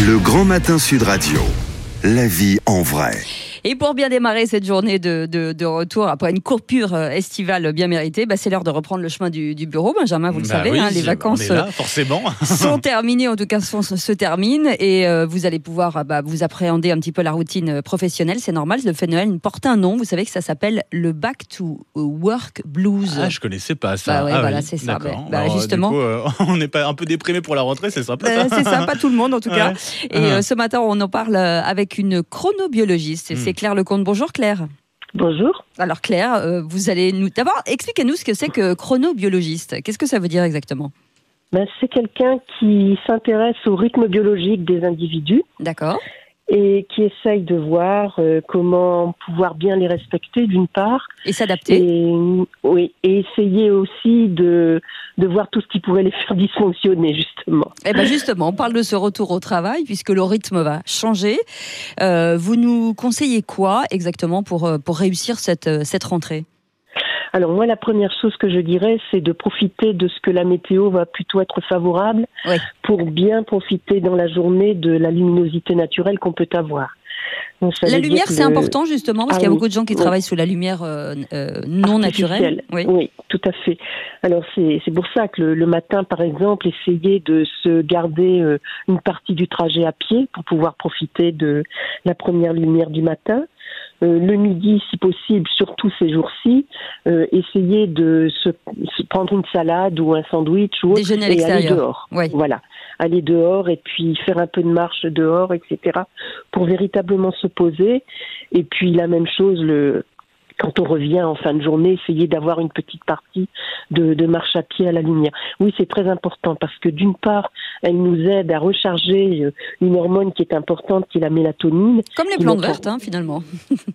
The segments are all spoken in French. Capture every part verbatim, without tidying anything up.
Le Grand Matin Sud Radio. La vie en vrai. Et pour bien démarrer cette journée de, de, de retour après une coupure estivale bien méritée, bah c'est l'heure de reprendre le chemin du, du bureau. Benjamin, vous le bah savez, oui, hein, les vacances on est là, forcément. sont terminées, en tout cas sont, se terminent, et euh, vous allez pouvoir bah, vous appréhender un petit peu la routine professionnelle. C'est normal, le fait Noël porte un nom. Vous savez que ça s'appelle le Back to Work Blues. Ah, je connaissais pas ça. Bah ouais, ah voilà, oui, c'est ça. D'accord. Bah, Alors, justement, du coup, euh, on n'est pas un peu déprimé pour la rentrée, c'est sympa. Euh, c'est ça, pas tout le monde en tout cas. Ouais. Et euh, ce matin, on en parle avec une chronobiologiste. C'est Claire Lecomte. Bonjour Claire. Bonjour. Alors Claire, euh, vous allez nous... D'abord, expliquez-nous ce que c'est que chronobiologiste. Qu'est-ce que ça veut dire exactement ? Ben, c'est quelqu'un qui s'intéresse au rythme biologique des individus. D'accord. Et qui essaye de voir euh, comment pouvoir bien les respecter d'une part. Et s'adapter. Et, oui, et essayer aussi de, de voir tout ce qui pourrait les faire dysfonctionner, justement. Eh ben justement, on parle de ce retour au travail, puisque le rythme va changer. Euh, vous nous conseillez quoi exactement pour, pour réussir cette, cette rentrée ? Alors moi, la première chose que je dirais, c'est de profiter de ce que la météo va plutôt être favorable, oui, pour bien profiter dans la journée de la luminosité naturelle qu'on peut avoir. Donc, la lumière, c'est le... important justement, parce ah, qu'il y a oui, beaucoup de gens qui oui. travaillent sous la lumière euh, euh, non naturelle. Oui. oui, tout à fait. Alors c'est, c'est pour ça que le, le matin, par exemple, essayer de se garder euh, une partie du trajet à pied pour pouvoir profiter de la première lumière du matin. Euh, le midi, si possible, surtout ces jours-ci, euh, essayer de se, se prendre une salade ou un sandwich ou autre, déjeuner à et l'extérieur. aller dehors. Oui. Voilà, aller dehors et puis faire un peu de marche dehors, et cetera, pour véritablement se poser. Et puis la même chose, le quand on revient en fin de journée, essayer d'avoir une petite partie de, de marche à pied à la lumière. Oui, c'est très important parce que d'une part, elle nous aide à recharger une hormone qui est importante, qui est la mélatonine. Comme les plantes vertes, hein, finalement. Pardon ?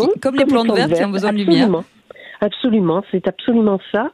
Qui, comme, comme les plantes, plantes vertes, vertes qui ont besoin de lumière. Absolument, absolument, c'est absolument ça.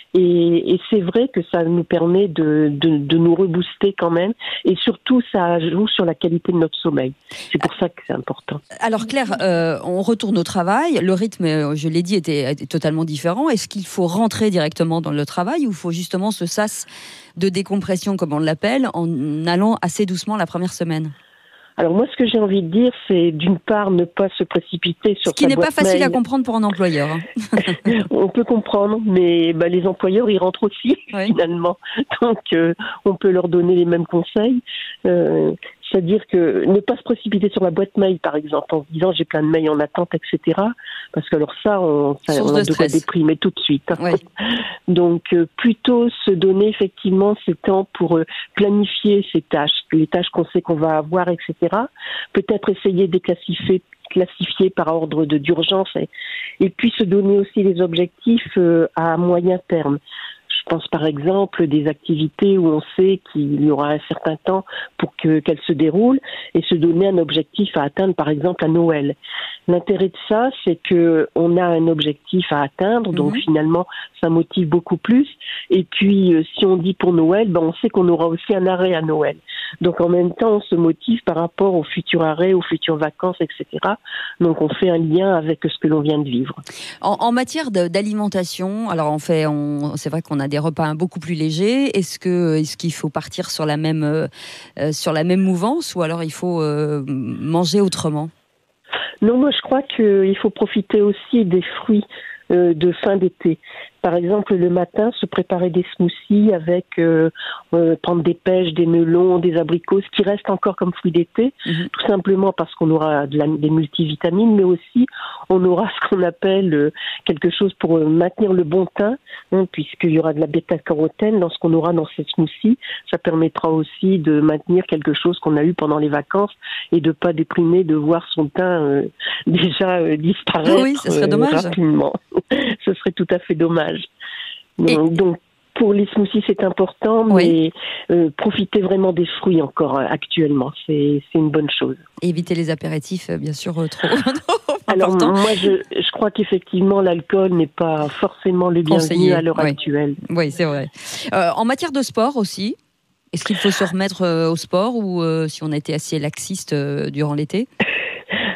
Et, et c'est vrai que ça nous permet de, de, de nous rebooster quand même. Et surtout, ça joue sur la qualité de notre sommeil. C'est pour ça que c'est important. Alors Claire, euh, on retourne au travail. Le rythme, je l'ai dit, était, était totalement différent. Est-ce qu'il faut rentrer directement dans le travail ou il faut justement ce sas de décompression, comme on l'appelle, en allant assez doucement la première semaine ? Alors moi, ce que j'ai envie de dire, c'est d'une part ne pas se précipiter sur ce qui sa n'est boîte pas facile mail. à comprendre pour un employeur. Hein. On peut comprendre, mais bah, les employeurs, ils rentrent aussi, oui. Finalement. Donc, euh, on peut leur donner les mêmes conseils. Euh, c'est-à-dire que ne pas se précipiter sur la boîte mail, par exemple, en se disant j'ai plein de mails en attente, et cetera. Parce que alors ça, on, ça, on a de quoi déprimer tout de suite. Hein. Oui. Donc, euh, plutôt se donner effectivement ces temps pour euh, planifier ces tâches, les tâches qu'on sait qu'on va avoir, et cetera. Peut-être essayer de les classifier, classifier par ordre de, d'urgence et, et puis se donner aussi les objectifs euh, à moyen terme. Je pense par exemple des activités où on sait qu'il y aura un certain temps pour que, qu'elles se déroulent et se donner un objectif à atteindre par exemple à Noël. L'intérêt de ça, c'est que on a un objectif à atteindre, donc mmh. finalement ça motive beaucoup plus. Et puis euh, si on dit pour Noël, ben on sait qu'on aura aussi un arrêt à Noël. Donc en même temps on se motive par rapport au futur arrêt, aux futures vacances, et cetera. Donc on fait un lien avec ce que l'on vient de vivre. En, en matière de, d'alimentation, alors on fait, on, c'est vrai qu'on a des repas beaucoup plus légers. Est-ce que, est-ce qu'il faut partir sur la même, euh, sur la même mouvance ou alors il faut euh, manger autrement ? Non, moi je crois qu'il faut profiter aussi des fruits euh, de fin d'été. Par exemple, le matin, se préparer des smoothies avec euh, euh, prendre des pêches, des melons, des abricots, ce qui reste encore comme fruits d'été, mmh. tout simplement parce qu'on aura de la, des multivitamines, mais aussi on aura ce qu'on appelle euh, quelque chose pour euh, maintenir le bon teint, hein, puisqu'il y aura de la bêta-carotène dans ce qu'on aura dans ces smoothies. Ça permettra aussi de maintenir quelque chose qu'on a eu pendant les vacances et de pas déprimer, de voir son teint euh, déjà euh, disparaître oui, ça serait euh, dommage. rapidement. Ce serait tout à fait dommage. Et... Donc, donc, pour les smoothies, c'est important, mais oui. euh, profitez vraiment des fruits encore euh, actuellement. C'est, c'est une bonne chose. Et éviter les apéritifs, bien sûr, euh, trop, trop Alors, important. moi, je, je crois qu'effectivement, l'alcool n'est pas forcément le bienvenu Conseillé. à l'heure oui. actuelle. Oui, c'est vrai. Euh, en matière de sport aussi, est-ce qu'il faut se remettre euh, au sport ou euh, si on a été assez laxiste euh, durant l'été ?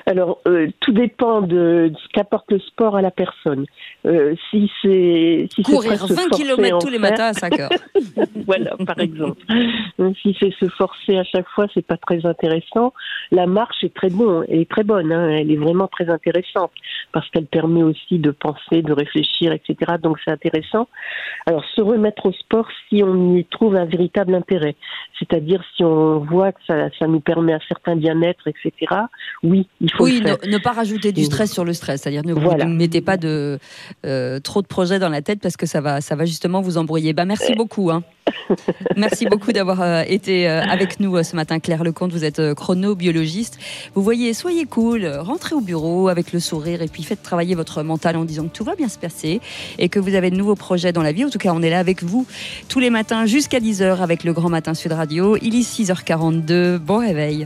Alors, euh, tout dépend de, de ce qu'apporte le sport à la personne. Euh, si c'est si courir c'est vingt kilomètres tous les faire, matins à cinq heures. Voilà, par exemple. Si c'est se forcer à chaque fois, c'est pas très intéressant. La marche est très bon, elle est très bonne, hein, elle est vraiment très intéressante parce qu'elle permet aussi de penser, de réfléchir, et cetera. Donc c'est intéressant. Alors se remettre au sport si on y trouve un véritable intérêt, c'est-à-dire si on voit que ça, ça nous permet un certain bien-être, et cetera. Oui, il faut oui, le faire. ne, ne pas rajouter du stress sur le stress, c'est-à-dire ne Voilà. vous mettez pas de euh, trop de projets dans la tête parce que ça va, ça va justement vous embrouiller. Bah merci beaucoup. Hein. Merci beaucoup d'avoir euh, été euh, avec nous euh, ce matin, Claire Lecomte. Vous êtes euh, chronobiologiste. Vous voyez, soyez cool, euh, rentrez au bureau avec le sourire et puis faites travailler votre mental en disant que tout va bien se passer et que vous avez de nouveaux projets dans la vie. En tout cas, on est là avec vous tous les matins jusqu'à dix heures avec le Grand Matin Sud Radio. Il est six heures quarante-deux. Bon réveil.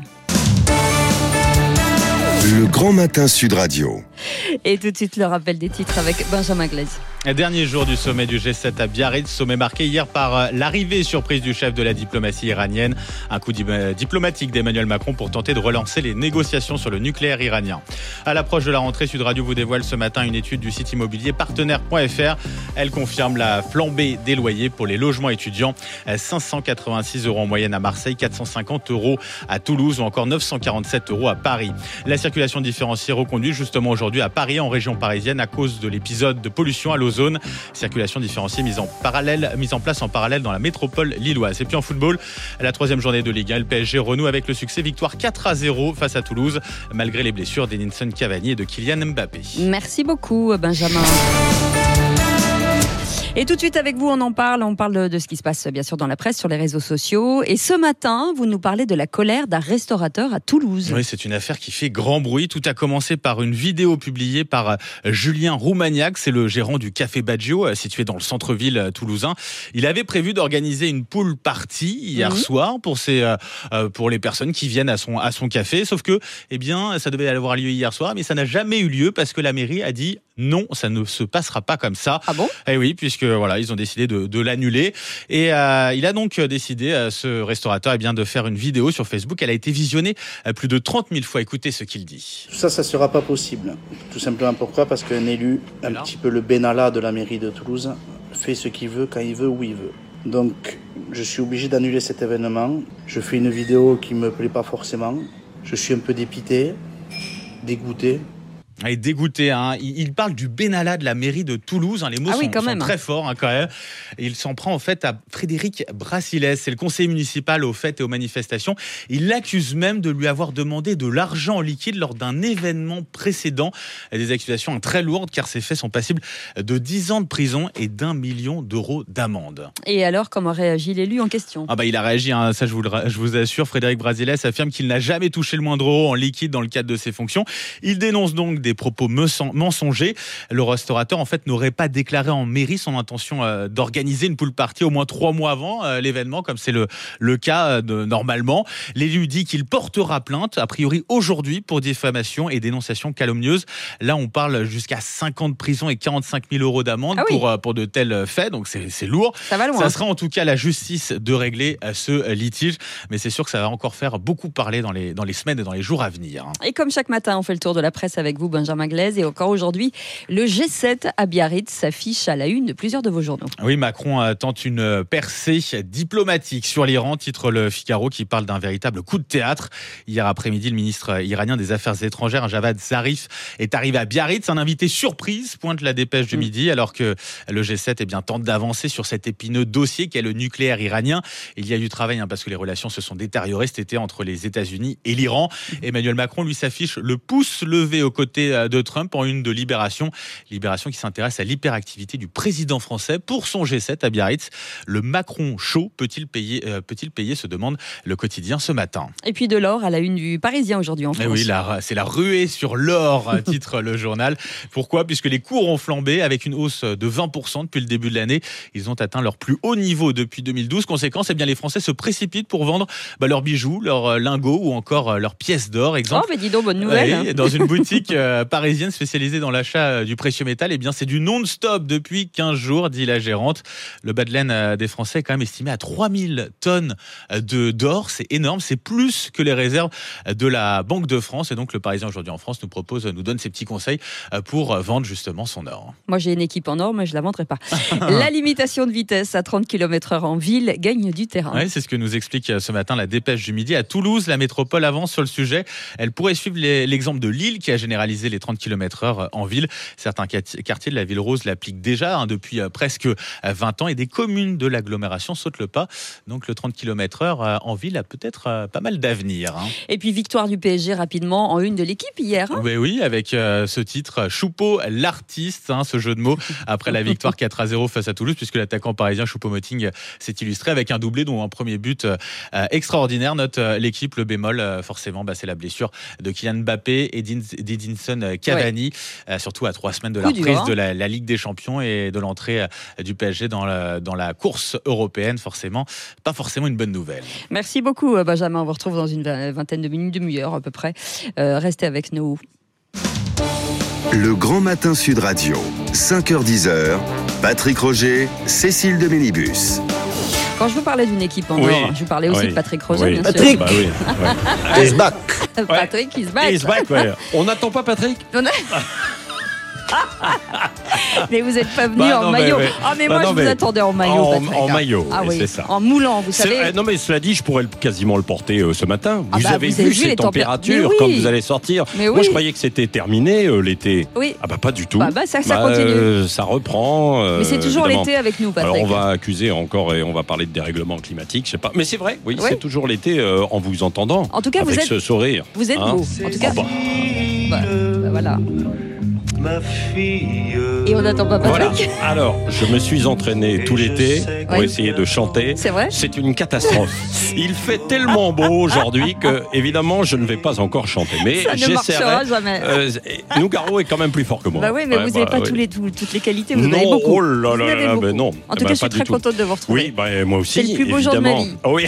Le Grand Matin Sud Radio. Et tout de suite, le rappel des titres avec Benjamin Glaise. Dernier jour du sommet du G sept à Biarritz, sommet marqué hier par l'arrivée surprise du chef de la diplomatie iranienne. Un coup diplomatique d'Emmanuel Macron pour tenter de relancer les négociations sur le nucléaire iranien. À l'approche de la rentrée, Sud Radio vous dévoile ce matin une étude du site immobilier partenaire point f r. Elle confirme la flambée des loyers pour les logements étudiants. cinq cent quatre-vingt-six euros en moyenne à Marseille, quatre cent cinquante euros à Toulouse ou encore neuf cent quarante-sept euros à Paris. La circulation différenciée reconduite justement aujourd'hui à Paris, en région parisienne, à cause de l'épisode de pollution à l'ozone. Circulation différenciée mise en, parallèle, mise en place en parallèle dans la métropole lilloise. Et puis en football, la troisième journée de Ligue un, le P S G renoue avec le succès, victoire quatre à zéro face à Toulouse, malgré les blessures d'Edinson Cavani et de Kylian Mbappé. Merci beaucoup, Benjamin. Et tout de suite avec vous, on en parle, on parle de ce qui se passe bien sûr dans la presse, sur les réseaux sociaux. Et ce matin, vous nous parlez de la colère d'un restaurateur à Toulouse. Oui, c'est une affaire qui fait grand bruit. Tout a commencé par une vidéo publiée par Julien Roumaniac, c'est le gérant du Café Baggio, situé dans le centre-ville toulousain. Il avait prévu d'organiser une pool party hier mmh. soir pour, ses, euh, pour les personnes qui viennent à son, à son café. Sauf que, eh bien, ça devait avoir lieu hier soir, mais ça n'a jamais eu lieu parce que la mairie a dit non, ça ne se passera pas comme ça. Ah bon ? Eh oui, puisque voilà, ils ont décidé de, de l'annuler. Et euh, il a donc décidé, euh, ce restaurateur, eh bien, de faire une vidéo sur Facebook. Elle a été visionnée euh, plus de trente mille fois. Écoutez ce qu'il dit. Ça, ça ne sera pas possible. Tout simplement pourquoi ? Parce qu'un élu, un Alors petit peu le Benalla de la mairie de Toulouse, fait ce qu'il veut, quand il veut, où il veut. Donc, je suis obligé d'annuler cet événement. Je fais une vidéo qui ne me plaît pas forcément. Je suis un peu dépité, dégoûté. Il est dégoûté, hein. Il parle du Benalla de la mairie de Toulouse. Hein. Les mots ah oui, sont, sont très forts hein, quand même. Et il s'en prend en fait à Frédéric Brassilès, c'est le conseiller municipal aux fêtes et aux manifestations. Il l'accuse même de lui avoir demandé de l'argent en liquide lors d'un événement précédent. Des accusations très lourdes car ces faits sont passibles de dix ans de prison et d'un million d'euros d'amende. Et alors, comment réagit l'élu en question ? Ah bah il a réagi, hein, ça je vous, le, je vous assure. Frédéric Brassilès affirme qu'il n'a jamais touché le moindre euro en liquide dans le cadre de ses fonctions. Il dénonce donc des propos mensongers. Le restaurateur, en fait, n'aurait pas déclaré en mairie son intention euh, d'organiser une pool party au moins trois mois avant euh, l'événement, comme c'est le, le cas euh, de, normalement. L'élu dit qu'il portera plainte, a priori aujourd'hui, pour diffamation et dénonciation calomnieuse. Là, on parle jusqu'à cinq ans de prison et quarante-cinq mille euros d'amende ah oui. pour, euh, pour de tels faits, donc c'est, c'est lourd. Ça va loin. Ça sera en tout cas la justice de régler euh, ce litige, mais c'est sûr que ça va encore faire beaucoup parler dans les, dans les semaines et dans les jours à venir. Et comme chaque matin, on fait le tour de la presse avec vous, Benjamin Glaise, et encore aujourd'hui, le G sept à Biarritz s'affiche à la une de plusieurs de vos journaux. Oui, Macron tente une percée diplomatique sur l'Iran, titre le Figaro, qui parle d'un véritable coup de théâtre. Hier après-midi, le ministre iranien des Affaires étrangères, Javad Zarif, est arrivé à Biarritz, un invité surprise, pointe la dépêche du mmh. midi, alors que le G sept eh bien, tente d'avancer sur cet épineux dossier qu'est le nucléaire iranien. Il y a eu du travail hein, parce que les relations se sont détériorées cet été entre les États-Unis et l'Iran. Mmh. Emmanuel Macron, lui, s'affiche le pouce levé aux côtés de Trump en une de Libération. Libération qui s'intéresse à l'hyperactivité du président français pour son G sept à Biarritz. Le Macron chaud peut-il payer, euh, peut-il payer, se demande le quotidien ce matin. Et puis de l'or à la une du Parisien aujourd'hui en France. Et oui, la, c'est la ruée sur l'or, titre le journal. Pourquoi ? Puisque les cours ont flambé avec une hausse de vingt pour cent depuis le début de l'année. Ils ont atteint leur plus haut niveau depuis deux mille douze. Conséquence, eh bien, les Français se précipitent pour vendre bah, leurs bijoux, leurs lingots ou encore leurs pièces d'or. Exemple, oh, mais dis donc, bonne nouvelle. Ouais, dans une boutique euh, parisienne spécialisée dans l'achat euh, du précieux métal. Eh bien, c'est du non-stop depuis quinze jours, dit la gérante. Le bas de laine euh, des Français est quand même estimé à trois mille tonnes de, d'or. C'est énorme, c'est plus que les réserves de la Banque de France. Et donc, le Parisien aujourd'hui en France nous propose, nous donne ses petits conseils pour vendre justement son or. Moi, j'ai une équipe en or, mais je ne la vendrai pas. La limitation de vitesse à trente kilomètres heure en ville gagne du terrain. Oui, c'est ce que nous explique ce matin la Dépêche du Midi. À Toulouse, la métropole avance sur le sujet. Elle pourrait suivre les, l'exemple de Lille qui a généralisé les trente kilomètres heure en ville. Certains quartiers de la ville rose l'appliquent déjà hein, depuis presque vingt ans et des communes de l'agglomération sautent le pas. Donc le trente kilomètres heure en ville a peut-être pas mal d'avenir. Hein. Et puis victoire du P S G rapidement en une de l'équipe hier. Hein. Oui, oui, avec euh, ce titre, Choupo l'artiste, hein, ce jeu de mots, après la victoire quatre à zéro face à Toulouse, puisque l'attaquant parisien Choupo-Moting s'est illustré avec un doublé dont un premier but euh, extraordinaire. Note euh, l'équipe, le bémol, euh, forcément, bah, c'est la blessure de Kylian Mbappé et d'Edinson Cavani, ouais. euh, surtout à trois semaines de la Coup reprise dur, hein. de la, la Ligue des Champions et de l'entrée euh, du P S G dans la, dans la course européenne, forcément, pas forcément une bonne nouvelle. Merci beaucoup, Benjamin. On vous retrouve dans une vingtaine de minutes, demi-heure à peu près. Euh, restez avec nous. Le Grand Matin Sud Radio, cinq heures dix, Patrick Roger, Cécile de Ménibus. Quand je vous parlais d'une équipe en oui. or, je vous parlais aussi oui. de Patrick Roger, oui. bien Patrick. sûr. Bah oui. Ouais. He's back. Patrick, is back. He's back, ouais. On n'attend pas Patrick. On a... mais vous n'êtes pas venu bah en non, maillot. Mais, mais... Ah mais bah moi non, je mais... vous attendais en maillot. En, Patrick, en maillot, ah oui. c'est ça. En moulant, vous savez. C'est... Non mais cela dit, je pourrais quasiment le porter euh, ce matin. Ah vous, bah, avez vous vu avez vu ces les températures tempé... quand oui. vous allez sortir. Mais moi oui. je croyais que c'était terminé euh, l'été. Oui. Ah bah pas du tout. Bah, bah ça, ça bah, continue. Euh, ça reprend. Euh, mais c'est toujours évidemment. l'été avec nous, Patrick. Alors on va accuser encore et on va parler de dérèglement climatique, je sais pas. Mais c'est vrai, oui, oui. c'est toujours l'été euh, en vous entendant. En tout cas, avec vous êtes. ce sourire. Vous êtes hein. beau. En tout cas. Oh, bah. Bah, bah, voilà. Ma fille. Et on n'attend pas Patrick. Voilà. Alors, je me suis entraîné tout l'été pour oui. essayer de chanter. C'est vrai ? C'est une catastrophe. Il fait tellement beau aujourd'hui que, évidemment, je ne vais pas encore chanter. Mais ça ne j'essaierai. marchera jamais. Euh, Nougaro est quand même plus fort que moi. Bah oui, mais ouais, vous bah, n'avez pas ouais. tous les, tout, toutes les qualités. Vous en non, avez beaucoup. oh là là là, ben non. En tout bah, cas, je suis très tout. contente de vous retrouver. Oui, bah, moi aussi. C'est le plus beau évidemment. jour de ma vie. Oh, oui.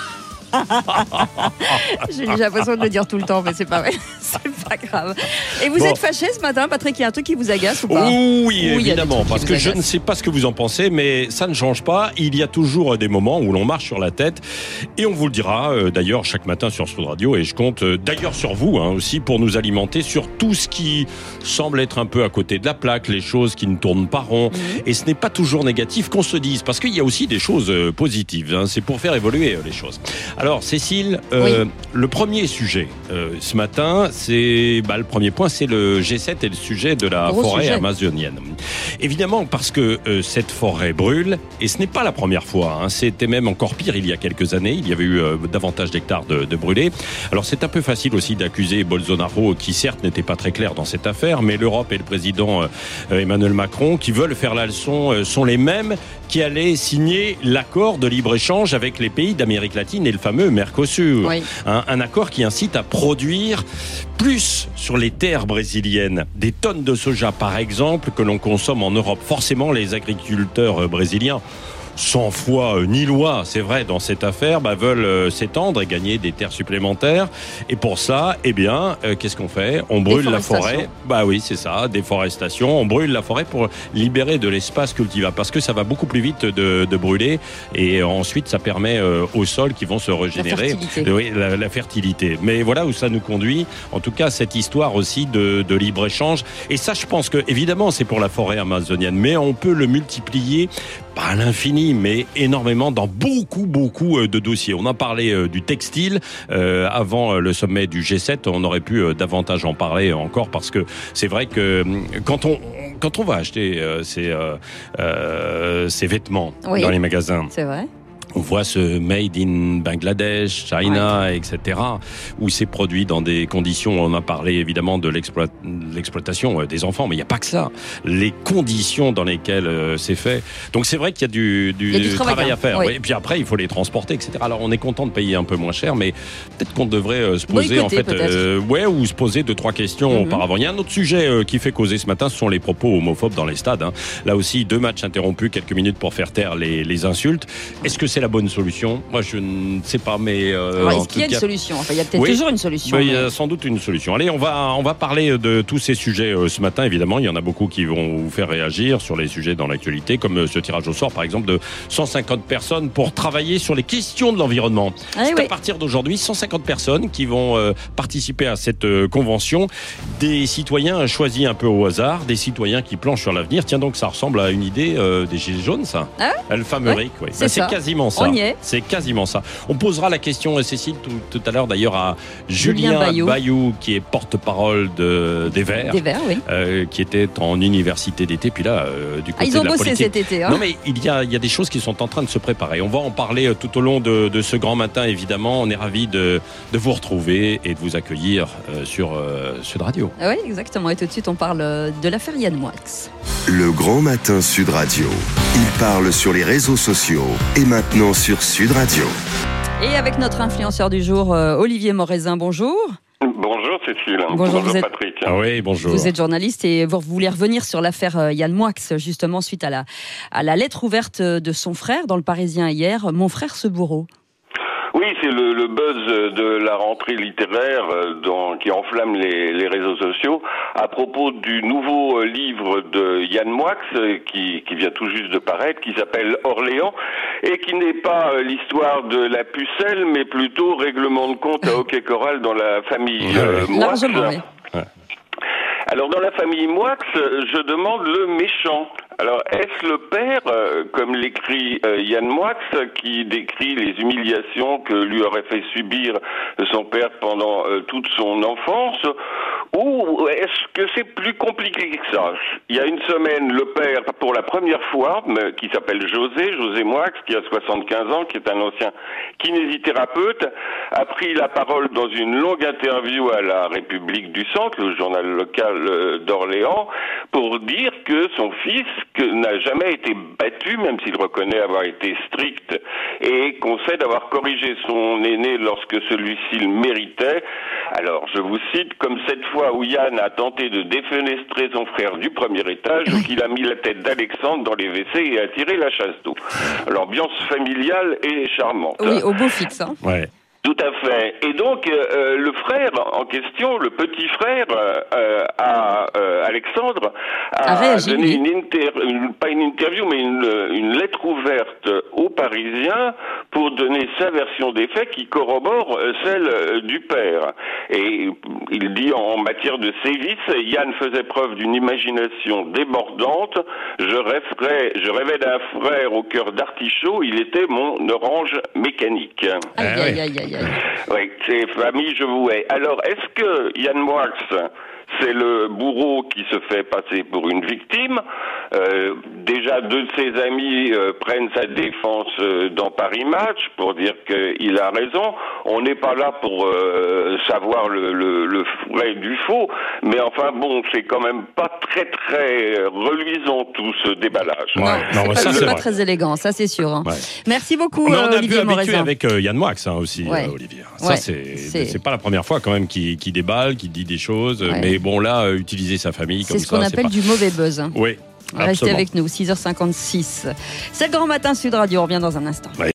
J'ai l'impression de le dire tout le temps, mais c'est pas vrai. C'est pas grave. Et vous bon. êtes fâché ce matin, Patrick? Il y a un truc qui vous agace ou pas? Oui, oui évidemment, parce que je ne sais pas ce que vous en pensez, mais ça ne change pas. Il y a toujours des moments où l'on marche sur la tête, et on vous le dira euh, d'ailleurs chaque matin sur Sud Radio, et je compte euh, d'ailleurs sur vous hein, aussi pour nous alimenter sur tout ce qui semble être un peu à côté de la plaque, les choses qui ne tournent pas rond. Mmh. Et ce n'est pas toujours négatif qu'on se dise, parce qu'il y a aussi des choses euh, positives. Hein, c'est pour faire évoluer euh, les choses. Alors, Cécile, euh, oui. le premier sujet euh, ce matin, c'est bah, le premier point, c'est le G sept et le sujet de la Gros forêt sujet. amazonienne. Évidemment, parce que euh, cette forêt brûle, et ce n'est pas la première fois. Hein, c'était même encore pire il y a quelques années. Il y avait eu euh, davantage d'hectares de, de brûlés. Alors, c'est un peu facile aussi d'accuser Bolsonaro, qui certes n'était pas très clair dans cette affaire, mais l'Europe et le président euh, Emmanuel Macron, qui veulent faire la leçon, euh, sont les mêmes qui allaient signer l'accord de libre-échange avec les pays d'Amérique latine et le fameux Mercosur. Oui. Un, un accord qui incite à produire plus sur les terres brésiliennes. Des tonnes de soja, par exemple, que l'on consomme en Europe. Forcément, les agriculteurs brésiliens, sans foi ni loi, c'est vrai, dans cette affaire, bah, veulent euh, s'étendre et gagner des terres supplémentaires. Et pour ça, eh bien, euh, qu'est-ce qu'on fait ? On brûle la forêt. Bah oui, c'est ça, déforestation. On brûle la forêt pour libérer de l'espace cultivable. Parce que ça va beaucoup plus vite de, de brûler. Et ensuite, ça permet euh, aux sols qui vont se régénérer. La fertilité. Oui, la, la fertilité. Mais voilà où ça nous conduit. En tout cas, cette histoire aussi de, de libre-échange. Et ça, je pense que, évidemment, c'est pour la forêt amazonienne. Mais on peut le multiplier pas à l'infini, mais énormément dans beaucoup, beaucoup de dossiers. On a parlé euh, du textile euh, avant euh, le sommet du G sept. On aurait pu euh, davantage en parler encore parce que c'est vrai que euh, quand on, quand on va acheter euh, ces, euh, euh, ces vêtements oui. dans les magasins, c'est vrai. On voit ce made in Bangladesh, China, ouais. et cetera, où c'est produit dans des conditions, on a parlé évidemment de l'exploit, l'exploitation des enfants, mais il n'y a pas que ça. Les conditions dans lesquelles euh, c'est fait. Donc c'est vrai qu'il y a du, du, il y a du travail, travail à faire. Oui. Oui. Et puis après, il faut les transporter, et cetera. Alors on est content de payer un peu moins cher, mais peut-être qu'on devrait euh, se poser Boycotter, en fait, euh, ouais, ou se poser deux, trois questions mm-hmm. auparavant. Il y a un autre sujet euh, qui fait causer ce matin, ce sont les propos homophobes dans les stades. Hein. Là aussi, deux matchs interrompus, quelques minutes pour faire taire les, les insultes. Est-ce que c'est c'est la bonne solution? Moi, je ne sais pas, mais euh, Alors, en est-ce qu'il y a tout une cas, solution? Enfin, il y a peut-être Oui. toujours une solution. bah, il y mais- a sans doute une solution. Allez, on va on va parler de tous ces sujets euh, ce matin. Évidemment, il y en a beaucoup qui vont vous faire réagir sur les sujets dans l'actualité, comme euh, ce tirage au sort, par exemple, de cent cinquante personnes pour travailler sur les questions de l'environnement. Ah, C'est oui. à partir d'aujourd'hui cent cinquante personnes qui vont euh, participer à cette euh, convention. Des citoyens choisis un peu au hasard, des citoyens qui planchent sur l'avenir. Tiens donc, ça ressemble à une idée euh, des Gilets jaunes, ça. Ah Alphameric, oui. c'est ça. quasiment ça. On y est. C'est quasiment ça. On posera la question, euh, Cécile, tout, tout à l'heure d'ailleurs à Julien Julien Bayou. Bayou, qui est porte-parole de, des Verts, Des verts, oui. euh, qui était en université d'été. Puis là, euh, du côté Ah, ils ont de la bossé politique. cet été. Hein. Non mais il y, a, il y a des choses qui sont en train de se préparer. On va en parler euh, tout au long de, de ce grand matin, évidemment. On est ravis de, de vous retrouver et de vous accueillir euh, sur euh, Sud Radio. Ah oui, exactement. Et tout de suite, on parle euh, de l'affaire Yann Moix. Le grand matin Sud Radio. Il parle sur les réseaux sociaux et maintenant sur Sud Radio. Et avec notre influenceur du jour, euh, Olivier Morézin, bonjour. Bonjour Cécile. Bonjour, vous êtes- Patrick. Ah oui, bonjour. Vous êtes journaliste et vous voulez revenir sur l'affaire euh, Yann Moix, justement, suite à la, à la lettre ouverte de son frère dans le Parisien hier. Mon frère ce bourreau. Oui, c'est le, le buzz de la rentrée littéraire euh, dans- qui enflamme les, les réseaux sociaux à propos du nouveau euh, livre de Yann Moix euh, qui, qui vient tout juste de paraître, qui s'appelle Orléans et qui n'est pas euh, l'histoire de la pucelle, mais plutôt règlement de compte à hockey choral dans la famille euh, Moix. Largement, oui. Alors dans la famille Moix, je demande le méchant. Alors est-ce le père, euh, comme l'écrit euh, Yann Moix, qui décrit les humiliations que lui aurait fait subir son père pendant euh, toute son enfance, ou est-ce que c'est plus compliqué que ça? Il y a une semaine, le père, pour la première fois, mais, qui s'appelle José, José Moix, qui a soixante-quinze ans, qui est un ancien kinésithérapeute, a pris la parole dans une longue interview à la République du Centre, le journal local euh, d'Orléans, pour dire que son fils que n'a jamais été battu, même s'il reconnaît avoir été strict, et concède avoir corrigé son aîné lorsque celui-ci le méritait. Alors, je vous cite, comme cette fois où Yann a tenté de défenestrer son frère du premier étage, ou qu'il a mis la tête d'Alexandre dans les W C et a tiré la chasse d'eau. L'ambiance familiale est charmante. Oui, au beau fixe. Hein. Ouais. Tout à fait. Et donc, euh, le frère en question, le petit frère euh, à euh, Alexandre, a, A réagi, donné oui. une, inter- une pas une interview, mais une, une lettre ouverte aux Parisiens pour donner sa version des faits qui corrobore euh, celle euh, du père. Et il dit en matière de sévices, Yann faisait preuve d'une imagination débordante. Je rêverais, je rêvais d'un frère au cœur d'artichaut. Il était mon orange mécanique. Aïe, Ah aïe, ouais. aïe, aïe, aïe. Oui, c'est famille, je vous hais. Alors, est-ce que Yann Moix, c'est le bourreau qui se fait passer pour une victime? Euh, déjà, deux de ses amis euh, prennent sa défense euh, dans Paris Match pour dire qu'il a raison. On n'est pas là pour euh, savoir le, le, le vrai du faux, mais enfin bon, c'est quand même pas très très reluisant tout ce déballage. Ouais. Non, Non, c'est mais pas, ça, c'est c'est pas vrai. très élégant, ça c'est sûr. hein. Ouais. Merci beaucoup, Mais on euh, a pu Olivier habituer Morézin. avec euh, Yann Moix hein, aussi, Ouais. euh, Olivier. Ça, Ouais, c'est c'est- c'est pas la première fois quand même qu'il qu'il déballe, qu'il dit des choses. Ouais. Mais bon, là, euh, utiliser sa famille comme C'est ce ça, qu'on appelle pas... du mauvais buzz. hein. Oui, Restez absolument. avec nous, six heures cinquante-six. C'est le Grand Matin Sud Radio, on revient dans un instant. Ouais.